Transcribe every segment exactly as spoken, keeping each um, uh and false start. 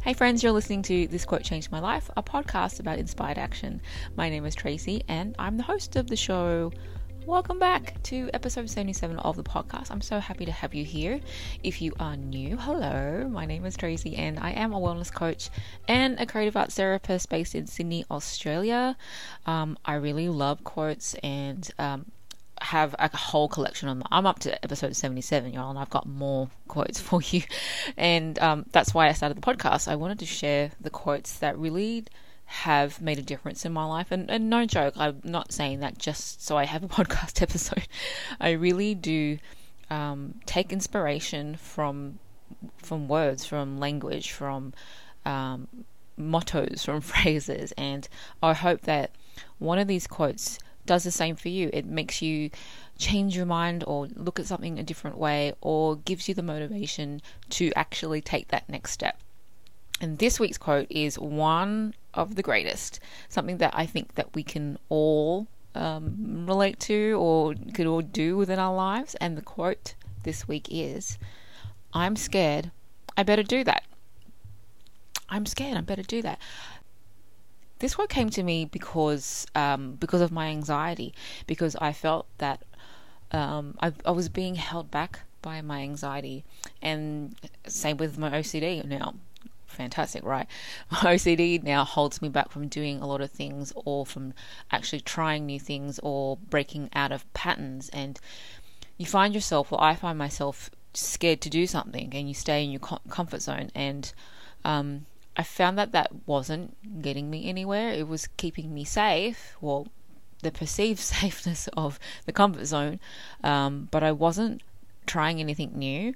Hey friends, you're listening to This Quote Changed My Life, a podcast about inspired action. My name is Tracy and I'm the host of the show. Welcome back to episode seventy-seven of the podcast. I'm so happy to have you here. If you are new, hello, my name is Tracy and I am a wellness coach and a creative arts therapist based in Sydney, Australia. Um, I really love quotes and um, have a whole collection on them. I'm up to episode seventy-seven, y'all, and I've got more quotes for you. And um, that's why I started the podcast. I wanted to share the quotes that really have made a difference in my life. And, and no joke, I'm not saying that just so I have a podcast episode. I really do um, take inspiration from from words, from language, from um, mottos, from phrases. And I hope that one of these quotes does the same for you. It makes you change your mind or look at something a different way, or gives you the motivation to actually take that next step. And this week's quote is one of the greatest, something that I think that we can all um, relate to or could all do within our lives. And the quote this week is, "I'm scared, I better do that." I'm scared, I better do that. This quote came to me because um, because of my anxiety, because I felt that um, I, I was being held back by my anxiety, and same with my O C D now. Fantastic, right? My O C D now holds me back from doing a lot of things, or from actually trying new things, or breaking out of patterns. And you find yourself, well, I find myself scared to do something, and you stay in your com- comfort zone. And um, I found that that wasn't getting me anywhere. It was keeping me safe, well, the perceived safeness of the comfort zone, um, but I wasn't trying anything new.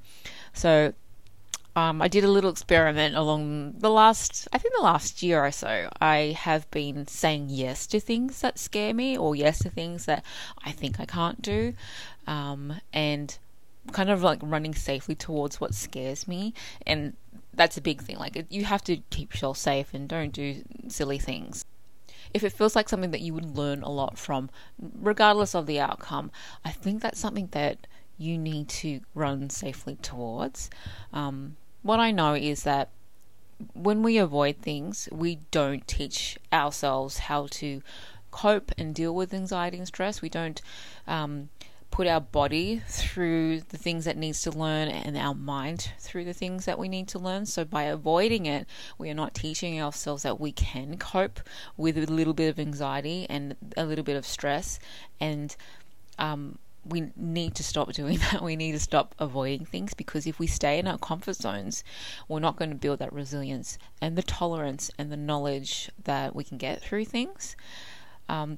So um, I did a little experiment along the last, I think the last year or so. I have been saying yes to things that scare me, or yes to things that I think I can't do, um, and kind of like running safely towards what scares me. And that's a big thing. Like, you have to keep yourself safe and don't do silly things. If it feels like something that you would learn a lot from, regardless of the outcome, I think that's something that you need to run safely towards. Um, what I know is that when we avoid things, we don't teach ourselves how to cope and deal with anxiety and stress. We don't um, put our body through the things that needs to learn, and our mind through the things that we need to learn. So by avoiding it, we are not teaching ourselves that we can cope with a little bit of anxiety and a little bit of stress. And um, we need to stop doing that. We need to stop avoiding things, because if we stay in our comfort zones, we're not going to build that resilience and the tolerance and the knowledge that we can get through things. Um,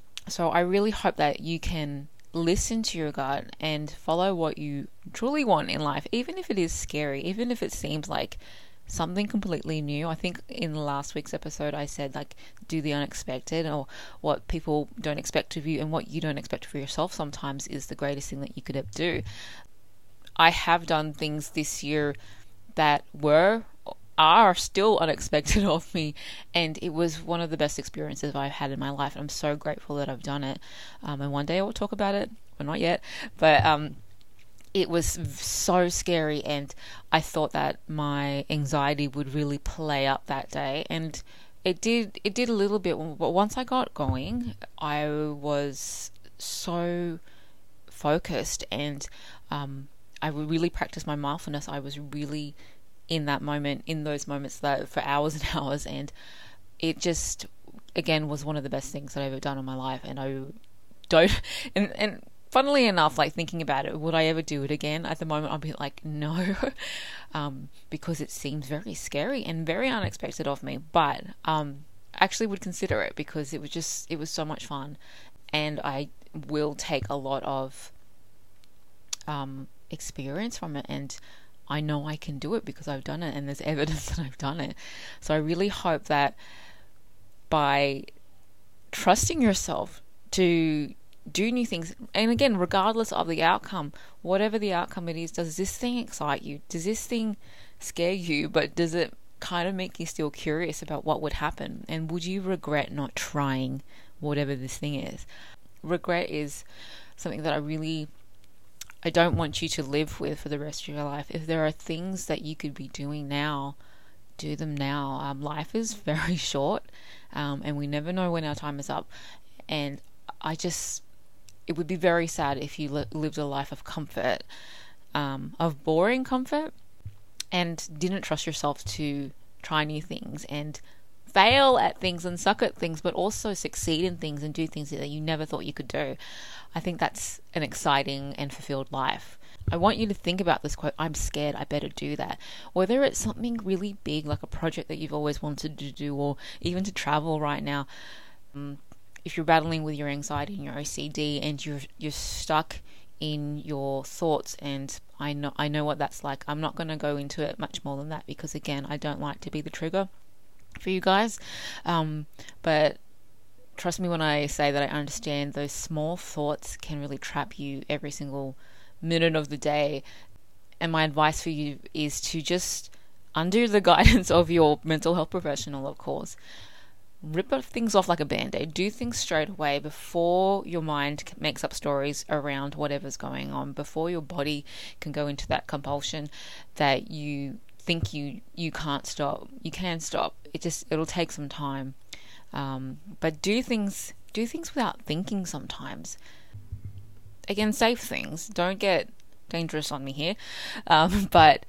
so I really hope that you can listen to your gut and follow what you truly want in life, even if it is scary, even if it seems like something completely new. I think in last week's episode I said, like, do the unexpected, or what people don't expect of you and what you don't expect for yourself sometimes is the greatest thing that you could ever do. I have done things this year that were are still unexpected of me, and it was one of the best experiences I've had in my life. I'm so grateful that I've done it, um, and one day I will talk about it, but not yet. But um, it was so scary, and I thought that my anxiety would really play up that day, and it did. It did a little bit, but once I got going, I was so focused, and um, I really practiced my mindfulness. I was really in that moment, in those moments that for hours and hours, and it just, again, was one of the best things that I've ever done in my life. And I don't, and, and funnily enough, like, thinking about it, would I ever do it again? At the moment, I'll be like, no, um, because it seems very scary and very unexpected of me, but um, I actually would consider it, because it was just, it was so much fun, and I will take a lot of um, experience from it, and I know I can do it because I've done it, and there's evidence that I've done it. So I really hope that by trusting yourself to do new things, and again, regardless of the outcome, whatever the outcome it is, does this thing excite you? Does this thing scare you? But does it kind of make you still curious about what would happen? And would you regret not trying whatever this thing is? Regret is something that I really I don't want you to live with for the rest of your life. If there are things that you could be doing now do them now. Um, life is very short, um, and we never know when our time is up. And I just, it would be very sad if you li- lived a life of comfort, um, of boring comfort, and didn't trust yourself to try new things and fail at things and suck at things, but also succeed in things and do things that you never thought you could do. I think that's an exciting and fulfilled life. I want you to think about this quote, I'm scared, I better do that. Whether it's something really big, like a project that you've always wanted to do, or even to travel right now. Um, if you're battling with your anxiety and your O C D and you're you're stuck in your thoughts, and I know I know what that's like. I'm not going to go into it much more than that because, again, I don't like to be the trigger for you guys. Um, but trust me when I say that I understand those small thoughts can really trap you every single minute of the day. And my advice for you is to just, under the guidance of your mental health professional, of course, rip things off like a band-aid. Do things straight away before your mind makes up stories around whatever's going on, before your body can go into that compulsion that you think you you can't stop. You can stop. It just it'll take some time. Um, but do things do things without thinking sometimes. Again, safe things. Don't get dangerous on me here. Um, but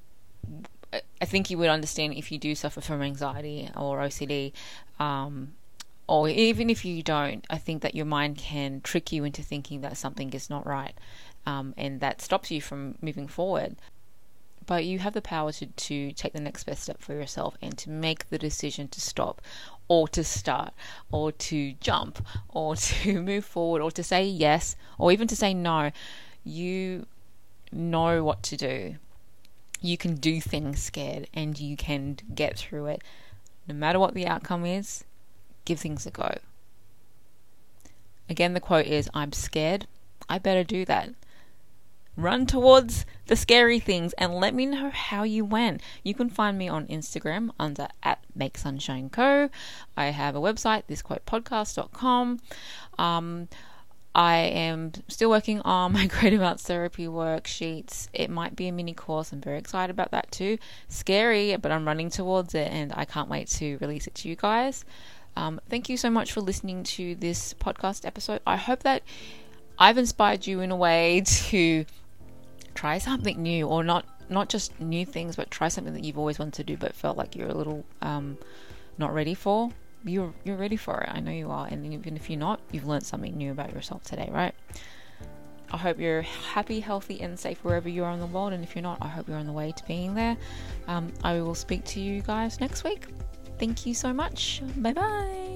I think you would understand if you do suffer from anxiety or O C D, um, or even if you don't, I think that your mind can trick you into thinking that something is not right, um, and that stops you from moving forward. But you have the power to, to take the next best step for yourself and to make the decision to stop, or to start, or to jump, or to move forward, or to say yes, or even to say no. You know what to do. You can do things scared, and you can get through it. No matter what the outcome is, give things a go. Again, the quote is, I'm scared, I better do that. Run towards the scary things and let me know how you went. You can find me on Instagram under at Make Sunshine Co. I have a website, this quote podcast dot com. Um, I am still working on my Creative Arts Therapy worksheets. It might be a mini course. I'm very excited about that too. Scary, but I'm running towards it and I can't wait to release it to you guys. Um, thank you so much for listening to this podcast episode. I hope that I've inspired you in a way to try something new, or not not just new things, but try something that you've always wanted to do but felt like you're a little um, not ready for. You're you're ready for it. I know you are. And even if you're not, you've learned something new about yourself today, right? I hope you're happy, healthy, and safe wherever you are in the world. And if you're not, I hope you're on the way to being there. Um, I will speak to you guys next week. Thank you so much. Bye bye.